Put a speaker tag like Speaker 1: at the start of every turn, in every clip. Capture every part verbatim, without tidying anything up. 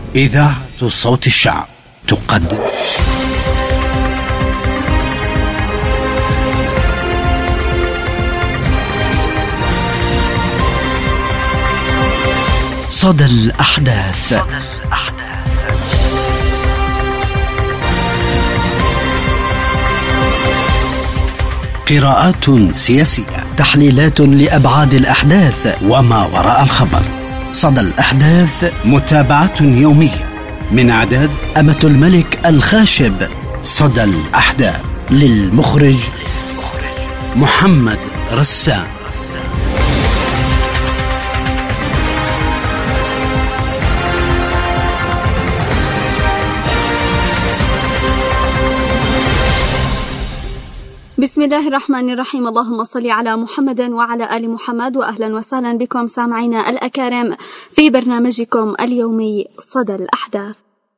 Speaker 1: إذاعة صوت الشعب تقدم صدى الأحداث. قراءات سياسية، تحليلات لأبعاد الأحداث وما وراء الخبر. صدى الأحداث، متابعة يومية من إعداد أمة الملك الخاشب. صدى الأحداث للمخرج محمد رسام.
Speaker 2: بسم الله الرحمن الرحيم. اللهم صل على محمد وعلى آل محمد، وأهلا وسهلا بكم سامعينا الأكارم في برنامجكم اليومي صدى الأحداث.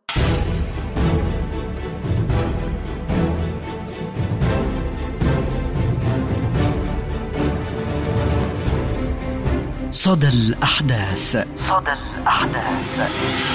Speaker 1: صدى الأحداث.
Speaker 3: صدى الأحداث.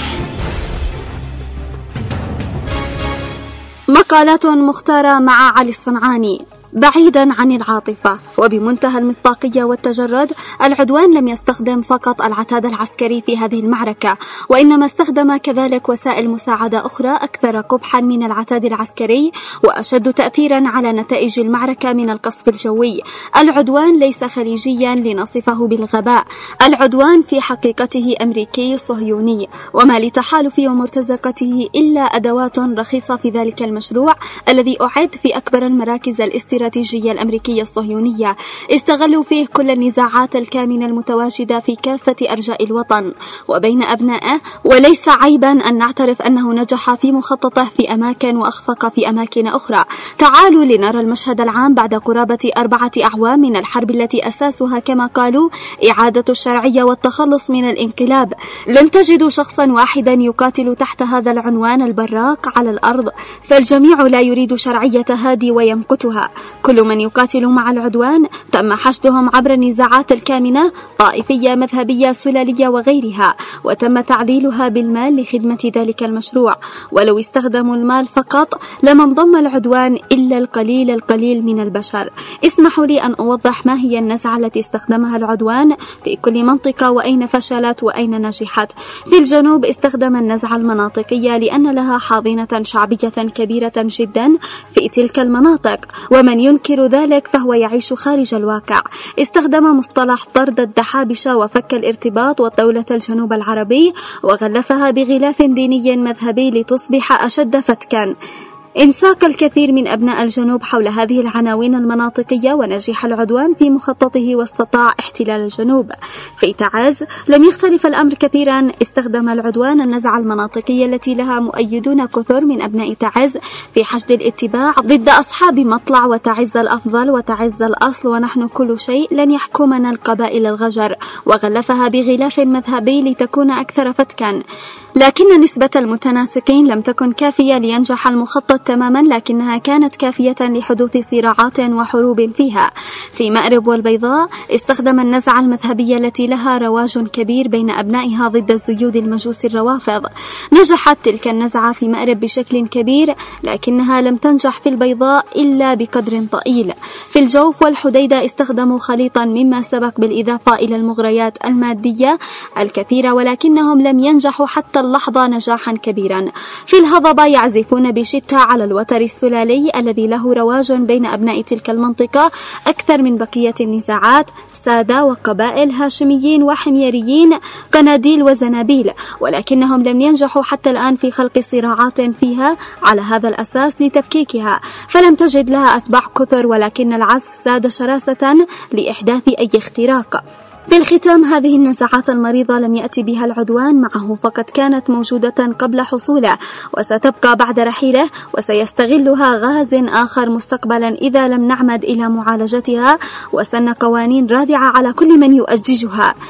Speaker 2: مقالات مختارة مع علي الصنعاني. بعيدا عن العاطفة وبمنتهى المصداقية والتجرد، العدوان لم يستخدم فقط العتاد العسكري في هذه المعركة، وإنما استخدم كذلك وسائل مساعدة أخرى أكثر قبحا من العتاد العسكري وأشد تأثيرا على نتائج المعركة من القصف الجوي. العدوان ليس خليجيا لنصفه بالغباء، العدوان في حقيقته أمريكي صهيوني، وما لتحالف ومرتزقته إلا أدوات رخيصة في ذلك المشروع الذي أعد في أكبر المراكز الاستراتيجية الاستراتيجية الأمريكية الصهيونية. استغلوا فيه كل النزاعات الكامنة المتواجدة في كافة أرجاء الوطن وبين أبنائه، وليس عيبا أن نعترف أنه نجح في مخططه في أماكن وأخفق في أماكن أخرى. تعالوا لنرى المشهد العام بعد قرابة أربعة أعوام من الحرب التي أساسها كما قالوا إعادة الشرعية والتخلص من الانقلاب. لن تجدوا شخصا واحدا يقاتل تحت هذا العنوان البراق على الأرض، فالجميع لا يريد شرعية هادي ويمقتها. كل من يقاتل مع العدوان تم حشدهم عبر النزاعات الكامنة، طائفية مذهبية سلالية وغيرها، وتم تعديلها بالمال لخدمة ذلك المشروع. ولو استخدموا المال فقط لما انضم العدوان إلا القليل القليل من البشر. اسمحوا لي أن أوضح ما هي النزعة التي استخدمها العدوان في كل منطقة وأين فشلت وأين نجحت. في الجنوب استخدم النزعة المناطقية لأن لها حاضنة شعبية كبيرة جدا في تلك المناطق، ومن ينكر ذلك فهو يعيش خارج الواقع. استخدم مصطلح طرد الدحابشة وفك الارتباط والدولة الجنوب العربي وغلفها بغلاف ديني مذهبي لتصبح أشد فتكا. انساق الكثير من أبناء الجنوب حول هذه العناوين المناطقية، ونجح العدوان في مخططه واستطاع احتلال الجنوب. في تعز لم يختلف الأمر كثيرا، استخدم العدوان النزعة المناطقية التي لها مؤيدون كثر من أبناء تعز في حشد الاتباع ضد أصحاب مطلع وتعز الأفضل وتعز الأصل ونحن كل شيء لن يحكمنا القبائل الغجر، وغلفها بغلاف مذهبي لتكون أكثر فتكا. لكن نسبة المتناسقين لم تكن كافية لينجح المخطط تماما، لكنها كانت كافية لحدوث صراعات وحروب فيها. في مأرب والبيضاء استخدم النزعة المذهبية التي لها رواج كبير بين أبنائها ضد الزيود المجوس الروافض. نجحت تلك النزعة في مأرب بشكل كبير، لكنها لم تنجح في البيضاء إلا بقدر ضئيل. في الجوف والحديدة استخدموا خليطا مما سبق بالإضافة إلى المغريات المادية الكثيرة، ولكنهم لم ينجحوا حتى اللحظة نجاحا كبيرا. في الهضبة يعزفون بشتى على الوتر السلالي الذي له رواج بين أبناء تلك المنطقة أكثر من بقية النزاعات، سادة وقبائل، هاشميين وحميريين، قناديل وزنابيل، ولكنهم لم ينجحوا حتى الآن في خلق صراعات فيها على هذا الأساس لتفكيكها، فلم تجد لها أتباع كثر، ولكن العزف ساد شراسة لإحداث أي اختراق. في الختام، هذه النزاعات المريضة لم يأتي بها العدوان معه، فقد كانت موجودة قبل حصوله وستبقى بعد رحيله، وسيستغلها غاز آخر مستقبلا إذا لم نعمد إلى معالجتها وسن قوانين رادعة على كل من يؤججها.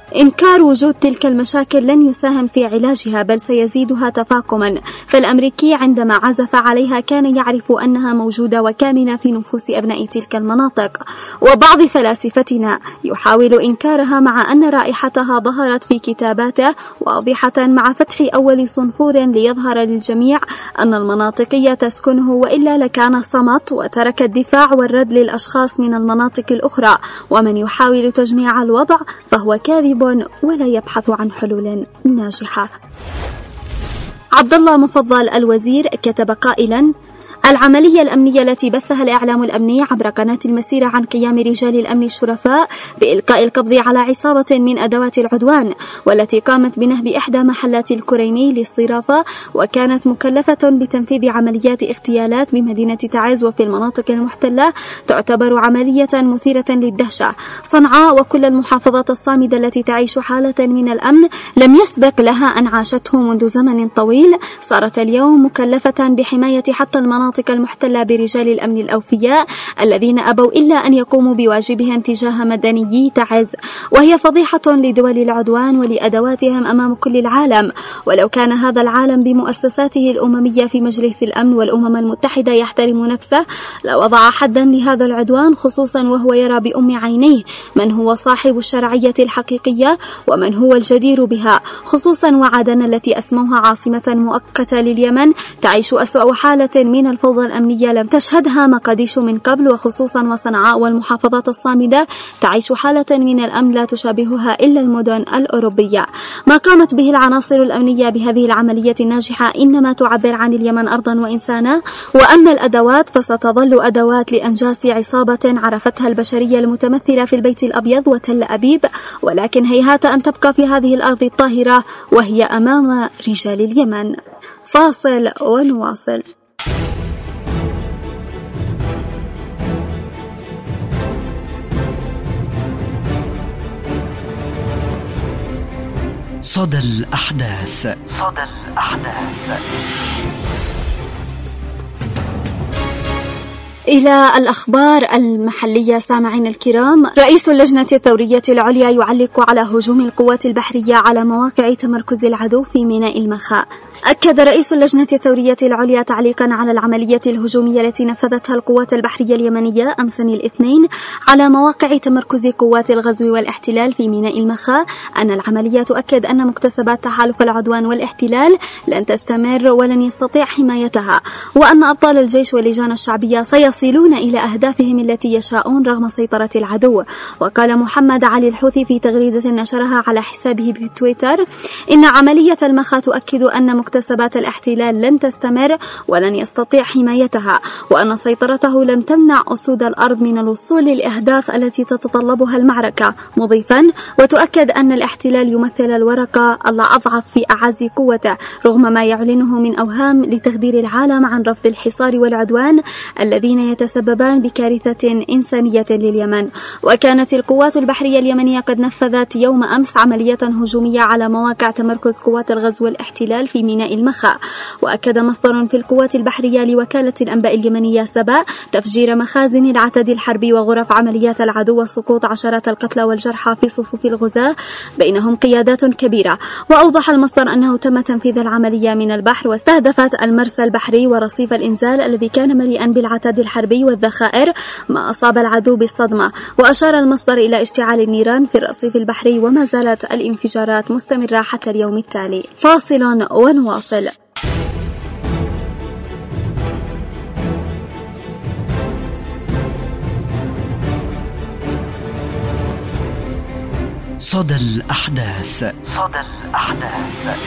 Speaker 2: إنكار وجود تلك المشاكل لن يساهم في علاجها بل سيزيدها تفاقما، فالأمريكي عندما عزف عليها كان يعرف أنها موجودة وكامنة في نفوس أبناء تلك المناطق، وبعض فلاسفتنا يحاول إنكارها مع أن رائحتها ظهرت في كتاباته واضحة مع فتح أول صنفور ليظهر للجميع أن المناطقية تسكنه، وإلا لكان صمت وترك الدفاع والرد للأشخاص من المناطق الأخرى، ومن يحاول تجميع الوضع فهو كاذب ولا يبحث عن حلول ناجحة. عبد الله مفضل الوزير كتب قائلا: العملية الأمنية التي بثها الإعلام الأمني عبر قناة المسيرة عن قيام رجال الأمن الشرفاء بإلقاء القبض على عصابة من أدوات العدوان، والتي قامت بنهب إحدى محلات الكريمي للصرافة، وكانت مكلفة بتنفيذ عمليات اغتيالات بمدينة تعز وفي المناطق المحتلة، تعتبر عملية مثيرة للدهشة. صنعاء وكل المحافظات الصامدة التي تعيش حالة من الأمن لم يسبق لها أن عاشته منذ زمن طويل، صارت اليوم مكلفة بحماية حتى المناطق المحتلة برجال الأمن الأوفياء الذين أبوا إلا أن يقوموا بواجبهم تجاه مدنيي تعز، وهي فضيحة لدول العدوان ولأدواتهم أمام كل العالم. ولو كان هذا العالم بمؤسساته الأممية في مجلس الأمن والأمم المتحدة يحترم نفسه لوضع حدا لهذا العدوان، خصوصا وهو يرى بأم عينيه من هو صاحب الشرعية الحقيقية ومن هو الجدير بها، خصوصا وعدن التي أسموها عاصمة مؤقتة لليمن تعيش أسوأ حالة من الفوضى الأمنية لم تشهدها مقديشو من قبل، وخصوصا وصنعاء والمحافظات الصامدة تعيش حالة من الأمن لا تشابهها إلا المدن الأوروبية. ما قامت به العناصر الأمنية بهذه العملية الناجحة إنما تعبر عن اليمن أرضا وإنسانا، وأما الأدوات فستظل أدوات لأنجاس عصابة عرفتها البشرية المتمثلة في البيت الأبيض وتل أبيب، ولكن هيهات أن تبقى في هذه الأرض الطاهرة وهي أمام رجال اليمن. فاصل ونواصل.
Speaker 1: صدى الأحداث.
Speaker 3: صدى الأحداث.
Speaker 2: إلى الأخبار المحلية سامعين الكرام. رئيس اللجنة الثورية العليا يعلق على هجوم القوات البحرية على مواقع تمركز العدو في ميناء المخاء. أكد رئيس اللجنة الثورية العليا تعليقا على العملية الهجومية التي نفذتها القوات البحرية اليمنية أمس الاثنين على مواقع تمركز قوات الغزو والاحتلال في ميناء المخاء أن العملية تؤكد أن مكتسبات تحالف العدوان والاحتلال لن تستمر ولن يستطيع حمايتها، وأن أبطال الجيش واللجان الشعبية سيصلون إلى أهدافهم التي يشاءون رغم سيطرة العدو. وقال محمد علي الحوثي في تغريدة نشرها على حسابه بتويتر إن عملية المخاء تؤكد أن مكتسبات الاحتلال لن تستمر ولن يستطيع حمايتها، وأن سيطرته لم تمنع أسود الأرض من الوصول للأهداف التي تتطلبها المعركة، مضيفا وتؤكد أن الاحتلال يمثل الورقة الأضعف في أعز قوته رغم ما يعلنه من أوهام لتخدير العالم عن رفض الحصار والعدوان الذين يتسببان بكارثة إنسانية لليمن. وكانت القوات البحرية اليمنية قد نفذت يوم أمس عملية هجومية على مواقع تمركز قوات الغزو والاحتلال في ميناء المخاء. وأكد مصدر في القوات البحرية لوكالة الأنباء اليمنية سبا تفجير مخازن العتاد الحربي وغرف عمليات العدو وسقوط عشرات القتلى والجرحى في صفوف الغزاة بينهم قيادات كبيرة. وأوضح المصدر أنه تم تنفيذ العملية من البحر واستهدفت المرسى البحري ورصيف الإنزال الذي كان مليئا بالعتاد الحربي والذخائر، ما أصاب العدو بالصدمة. وأشار المصدر إلى اشتعال النيران في الرصيف البحري وما زالت الانفجارات مستمرة حتى اليوم التالي. فاصل ونواصل.
Speaker 1: صدى الأحداث.
Speaker 3: صدى الأحداث.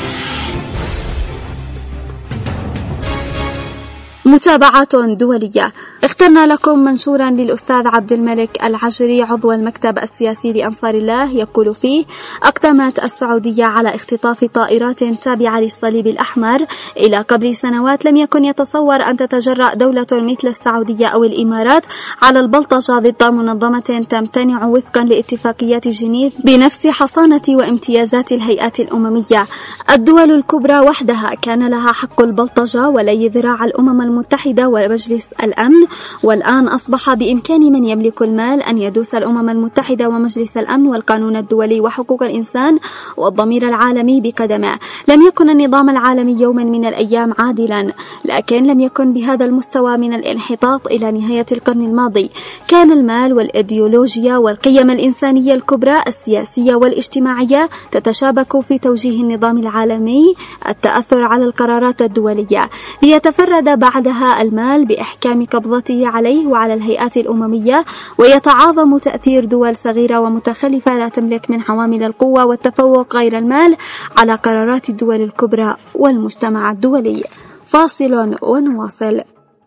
Speaker 2: متابعات دولية. اخترنا لكم منشورا للأستاذ عبد الملك العجري عضو المكتب السياسي لأنصار الله يقول فيه: أقدمت السعودية على اختطاف طائرات تابعة للصليب الأحمر. إلى قبل سنوات لم يكن يتصور أن تتجرأ دولة مثل السعودية أو الإمارات على البلطجة ضد منظمة تمتنع وفقا لاتفاقيات جنيف بنفس حصانة وامتيازات الهيئات الأممية. الدول الكبرى وحدها كان لها حق البلطجة ولي ذراع الأمم المتحدة ومجلس الأمن، والآن أصبح بإمكان من يملك المال أن يدوس الأمم المتحدة ومجلس الأمن والقانون الدولي وحقوق الإنسان والضمير العالمي بقدمه. لم يكن النظام العالمي يوما من الأيام عادلا، لكن لم يكن بهذا المستوى من الانحطاط إلى نهاية القرن الماضي. كان المال والإيديولوجيا والقيم الإنسانية الكبرى السياسية والاجتماعية تتشابك في توجيه النظام العالمي التأثر على القرارات الدولية، ليتفرد بعدها المال بإحكام قبضته عليه وعلى الهيئات الأممية، ويتعاظم تأثير دول صغيرة ومتخلفة لا تملك من عوامل القوة والتفوق غير المال على قرارات الدول الكبرى والمجتمع الدولي. فاصل ونواصل.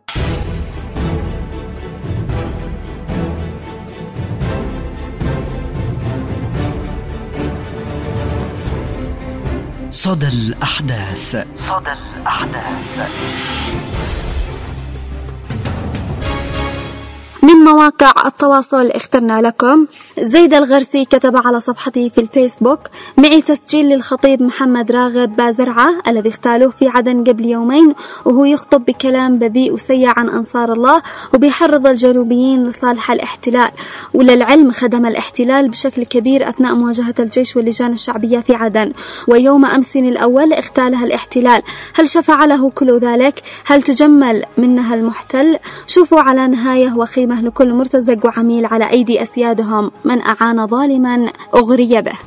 Speaker 1: صدى الأحداث.
Speaker 3: صدى الأحداث.
Speaker 2: من مواقع التواصل اخترنا لكم زيد الغرسي كتب على صفحته في الفيسبوك: معي تسجيل للخطيب محمد راغب بازرعة الذي اغتالوه في عدن قبل يومين وهو يخطب بكلام بذيء وسيء عن أنصار الله وبيحرض الجنوبيين لصالح الاحتلال، وللعلم خدم الاحتلال بشكل كبير أثناء مواجهة الجيش واللجان الشعبية في عدن، ويوم أمس الأول اغتالها الاحتلال. هل شفع له كل ذلك؟ هل تجمل منها المحتل؟ شوفوا على نهاية وخيمة لكل مرتزق وعميل على أيدي أسيادهم، من أعان ظالما أغري به.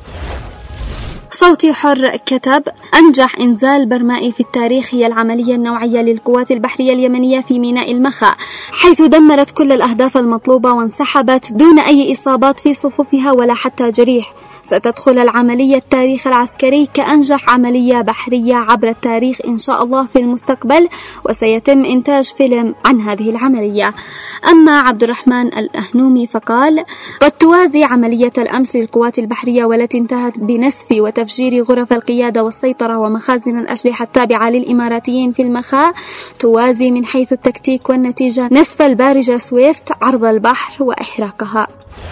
Speaker 2: صوتي حر كتب: أنجح إنزال برمائي في التاريخ هي العملية النوعية للقوات البحرية اليمنية في ميناء المخا، حيث دمرت كل الأهداف المطلوبة وانسحبت دون أي إصابات في صفوفها ولا حتى جريح. ستدخل العملية التاريخ العسكري كأنجح عملية بحرية عبر التاريخ إن شاء الله في المستقبل، وسيتم إنتاج فيلم عن هذه العملية. أما عبد الرحمن الأهنومي فقال: قد توازي عملية الأمس للقوات البحرية والتي انتهت بنسف وتفجير غرف القيادة والسيطرة ومخازن الأسلحة التابعة للإماراتيين في المخا، توازي من حيث التكتيك والنتيجة نسف البارجة سويفت عرض البحر وإحراقها.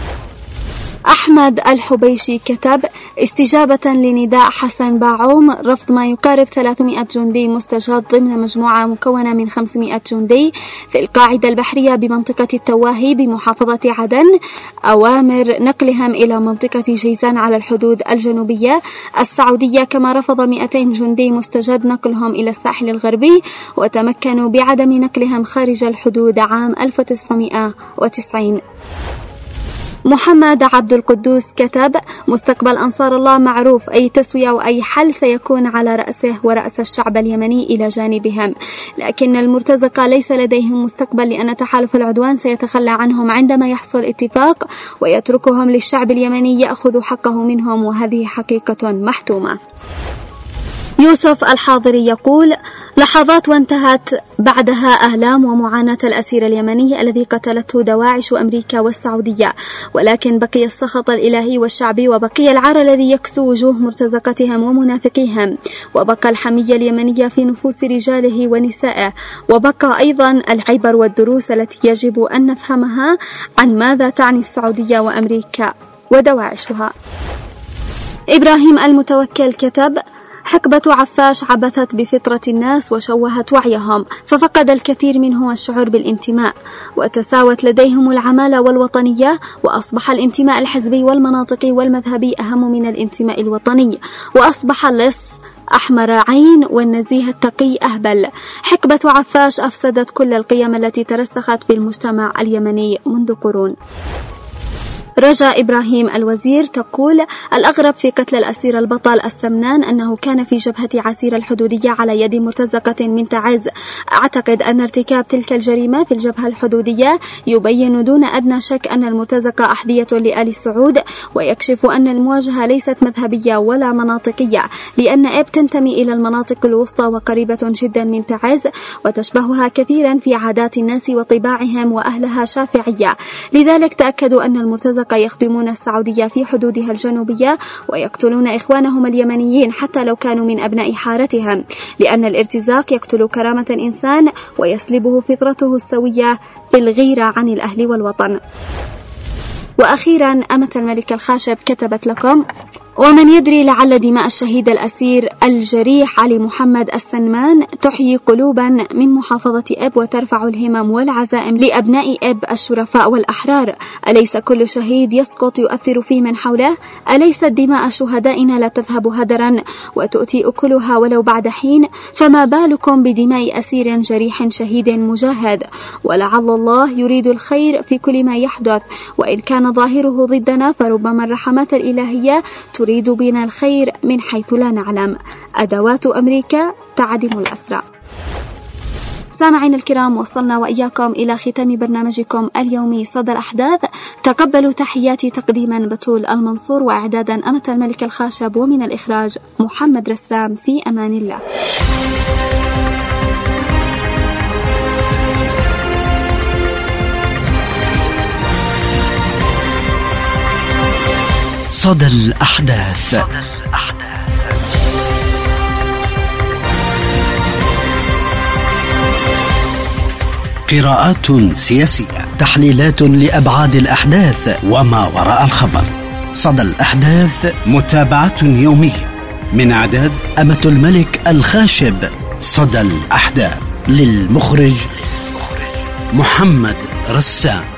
Speaker 2: أحمد الحبيشي كتب: استجابة لنداء حسن باعوم رفض ما يقارب ثلاثمائة جندي مستشهد ضمن مجموعة مكونة من خمسمائة جندي في القاعدة البحرية بمنطقة التواهي بمحافظة عدن، أوامر نقلهم إلى منطقة جيزان على الحدود الجنوبية السعودية، كما رفض مئتين جندي مستجد نقلهم إلى الساحل الغربي، وتمكنوا بعدم نقلهم خارج الحدود عام ألف وتسعمائة وتسعين. محمد عبد القدوس كتب: مستقبل أنصار الله معروف، أي تسوية وأي حل سيكون على رأسه ورأس الشعب اليمني إلى جانبهم، لكن المرتزقة ليس لديهم مستقبل، لأن تحالف العدوان سيتخلى عنهم عندما يحصل اتفاق ويتركهم للشعب اليمني يأخذ حقه منهم، وهذه حقيقة محتومة. يوسف الحاضري يقول: لحظات وانتهت بعدها آلام ومعاناة الأسير اليمني الذي قتلته دواعش وأمريكا والسعودية، ولكن بقي السخط الإلهي والشعبي، وبقي العار الذي يكسو وجوه مرتزقتهم ومنافقيهم، وبقى الحمية اليمنية في نفوس رجاله ونسائه، وبقى أيضا العبر والدروس التي يجب أن نفهمها عن ماذا تعني السعودية وأمريكا ودواعشها. إبراهيم المتوكل كتب: حقبة عفاش عبثت بفطرة الناس وشوهت وعيهم، ففقد الكثير منهم الشعور بالانتماء، وتساوت لديهم العمالة والوطنية، وأصبح الانتماء الحزبي والمناطقي والمذهبي أهم من الانتماء الوطني، وأصبح اللص أحمر عين والنزيه التقي أهبل. حقبة عفاش أفسدت كل القيم التي ترسخت في المجتمع اليمني منذ قرون. رجاء إبراهيم الوزير تقول: الأغرب في قتل الأسير البطل السمنان أنه كان في جبهة عسير الحدودية على يد مرتزقة من تعز. أعتقد أن ارتكاب تلك الجريمة في الجبهة الحدودية يبين دون أدنى شك أن المرتزقة أحذية لآل سعود، ويكشف أن المواجهة ليست مذهبية ولا مناطقية، لأن إب تنتمي إلى المناطق الوسطى وقريبة جدا من تعز، وتشبهها كثيرا في عادات الناس وطباعهم، وأهلها شافعية. لذلك تأكدوا أن المرتزقة يخدمون السعودية في حدودها الجنوبية، ويقتلون إخوانهم اليمنيين حتى لو كانوا من أبناء حارتهم، لأن الارتزاق يقتل كرامة الإنسان ويسلبه فطرته السوية بالغيرة عن الأهل والوطن. وأخيرا أمة الملك الخاشب كتبت لكم: ومن يدري لعل دماء الشهيد الأسير الجريح علي محمد السنمان تحيي قلوبا من محافظة إب وترفع الهمم والعزائم لأبناء إب الشرفاء والأحرار. أليس كل شهيد يسقط يؤثر في من حوله؟ أليست دماء شهدائنا لا تذهب هدرا وتؤتي أكلها ولو بعد حين؟ فما بالكم بدماء أسير جريح شهيد مجاهد؟ ولعل الله يريد الخير في كل ما يحدث، وإن كان ظاهره ضدنا فربما الرحمات الإلهية تريد بنا الخير من حيث لا نعلم. أدوات أمريكا تعدم الأسرى. سامعين الكرام، وصلنا وإياكم إلى ختام برنامجكم اليومي صدى الأحداث. تقبلوا تحياتي تقديما بتول المنصور، وإعدادا أمة الملك الخاشب، ومن الإخراج محمد رسام. في أمان الله.
Speaker 1: صدى الأحداث.
Speaker 4: قراءات سياسية،
Speaker 1: تحليلات لأبعاد الأحداث وما وراء الخبر. صدى الأحداث،
Speaker 4: متابعة يومية من إعداد
Speaker 1: أمة الملك الخاشب.
Speaker 4: صدى الأحداث،
Speaker 1: للمخرج
Speaker 4: محمد رسام.